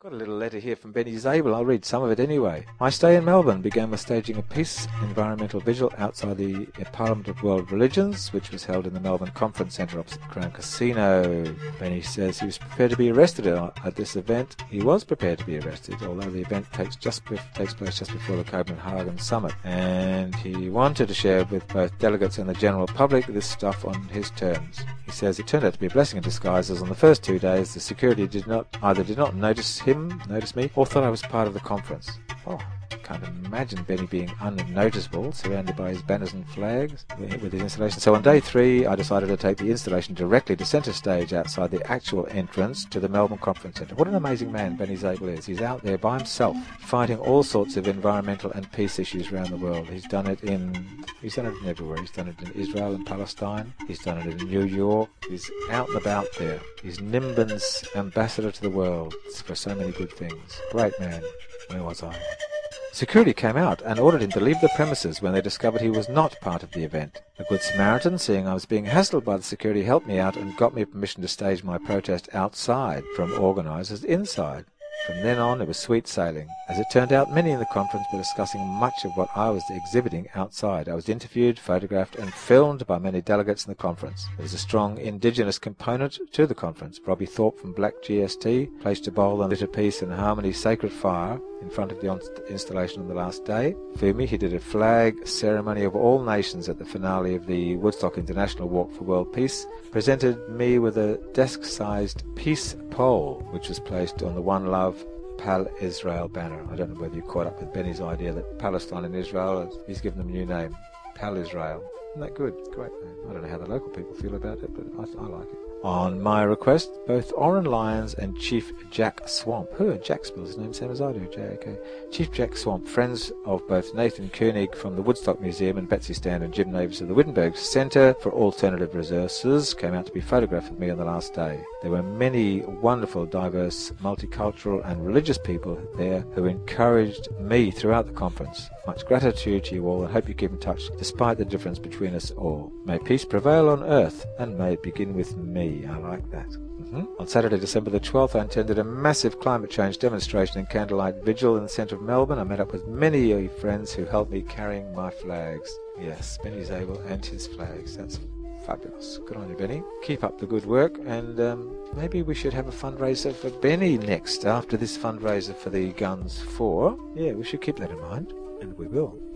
Got a little letter here from Benny Zabel. I'll read some of it anyway. My stay in Melbourne began with staging a peace environmental vigil outside the Parliament of World Religions, which was held in the Melbourne Conference Centre opposite the Crown Casino. Benny says he was prepared to be arrested at this event. He was prepared to be arrested, although the event takes place just before the Copenhagen Summit, and he wanted to share with both delegates and the general public this stuff on his terms. He says it turned out to be a blessing in disguise, as on the first 2 days the security did not notice me, or thought I was part of the conference. Oh, can't imagine Benny being unnoticeable, surrounded by his banners and flags with his installation. So on day 3, I decided to take the installation directly to centre stage outside the actual entrance to the Melbourne Conference Centre. What an amazing man Benny Zabel is. He's out there by himself, fighting all sorts of environmental and peace issues around the world. He's done it everywhere. He's done it in Israel and Palestine. He's done it in New York. He's out and about there. He's Nimbin's ambassador to the world for so many good things. Great man. Where was I? Security came out and ordered him to leave the premises when they discovered he was not part of the event. A good Samaritan, seeing I was being hassled by the security, helped me out and got me permission to stage my protest outside from organisers inside. From then on, it was sweet sailing. As it turned out, many in the conference were discussing much of what I was exhibiting outside. I was interviewed, photographed and filmed by many delegates in the conference. There was a strong Indigenous component to the conference. Robbie Thorpe from Black GST placed a bowl and lit a peace and harmony sacred fire in front of the installation on the last day. Fumi, he did a flag ceremony of all nations at the finale of the Woodstock International Walk for World Peace, presented me with a desk-sized peace pole, which was placed on the One Love Pal Israel banner. I don't know whether you caught up with Benny's idea that Palestine and Israel, he's given them a new name, Pal Israel. Isn't that good? Great name. I don't know how the local people feel about it, but I like it. On my request, both Oren Lyons and Chief Jack Swamp, Jack spells his name same as I do, J-A-K, Chief Jack Swamp, friends of both Nathan Koenig from the Woodstock Museum and Betsy Stand and Jim Navis of the Wittenberg Centre for Alternative Resources, came out to be photographed with me on the last day. There were many wonderful, diverse, multicultural and religious people there who encouraged me throughout the conference. Much gratitude to you all, and hope you keep in touch despite the difference between us all. May peace prevail on earth, and may it begin with me. I like that. On Saturday, December the 12th, I attended a massive climate change demonstration and candlelight vigil in the centre of Melbourne. I met up with many friends who helped me carrying my flags. Yes, Benny Zabel and his flags. That's fabulous. Good on you, Benny. Keep up the good work, and maybe we should have a fundraiser for Benny next, after this fundraiser for the Guns 4. Yeah, we should keep that in mind, and we will.